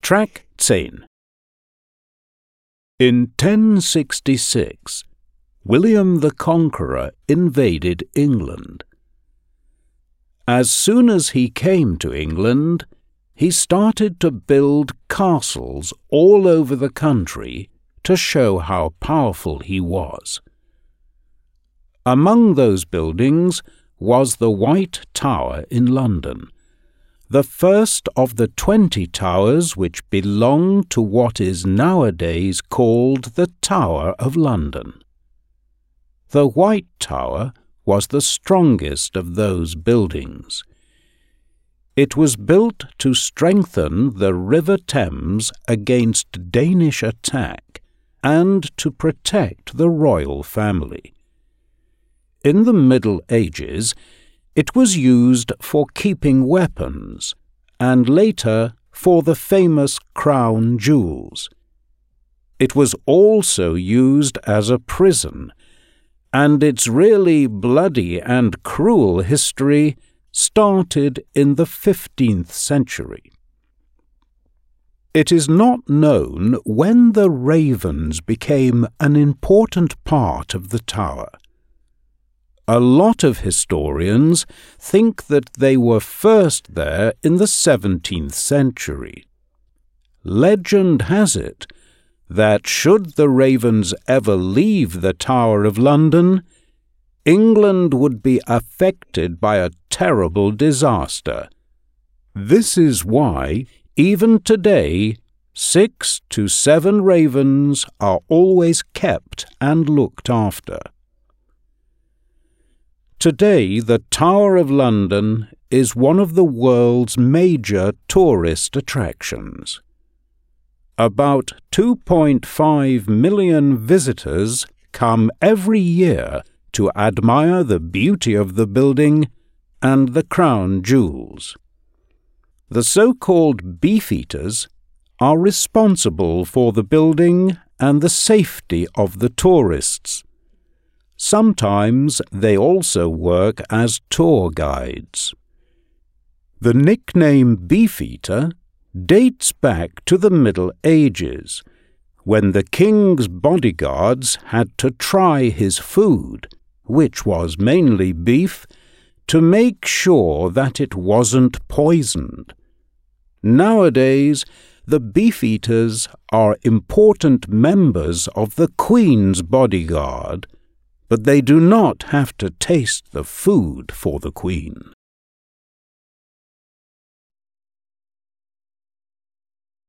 Track 10. In 1066, William the Conqueror invaded England. As soon as he came to England, he started to build castles all over the country to show how powerful he was. Among those buildings was the White Tower in London, the first of the 20 towers which belong to what is nowadays called the Tower of London. The White Tower was the strongest of those buildings. It was built to strengthen the River Thames against Danish attack and to protect the royal family. In the Middle Ages, it was used for keeping weapons, and later for the famous crown jewels. It was also used as a prison, and its really bloody and cruel history started in the 15th century. It is not known when the ravens became an important part of the tower. A lot of historians think that they were first there in the 17th century. Legend has it that should the ravens ever leave the Tower of London, England would be affected by a terrible disaster. This is why, even today, 6 to 7 ravens are always kept and looked after. Today, the Tower of London is one of the world's major tourist attractions. About 2.5 million visitors come every year to admire the beauty of the building and the crown jewels. The so-called beefeaters are responsible for the building and the safety of the tourists. Sometimes they also work as tour guides. The nickname Beefeater dates back to the Middle Ages, when the king's bodyguards had to try his food, which was mainly beef, to make sure that it wasn't poisoned. Nowadays, the beefeaters are important members of the Queen's bodyguard, but they do not have to taste the food for the Queen.